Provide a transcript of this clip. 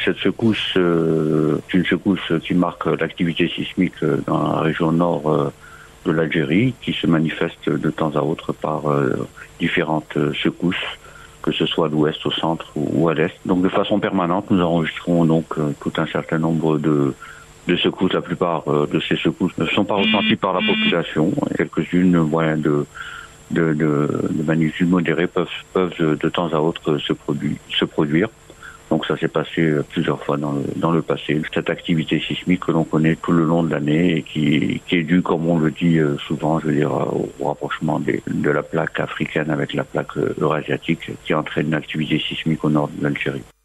cette secousse est une secousse qui marque l'activité sismique dans la région nord de l'Algérie, qui se manifeste de temps à autre par différentes secousses, que ce soit à l'ouest, au centre ou à l'est. Donc de façon permanente, nous enregistrons donc tout un certain nombre de secousses. La plupart de ces secousses ne sont pas ressenties par la population. Quelques-unes, de magnitude modérée peuvent de temps à autre se produire. Donc ça s'est passé plusieurs fois dans le passé. Cette activité sismique que l'on connaît tout le long de l'année et qui est due, comme on le dit souvent, au rapprochement de la plaque africaine avec la plaque eurasiatique qui entraîne une activité sismique au nord de l'Algérie.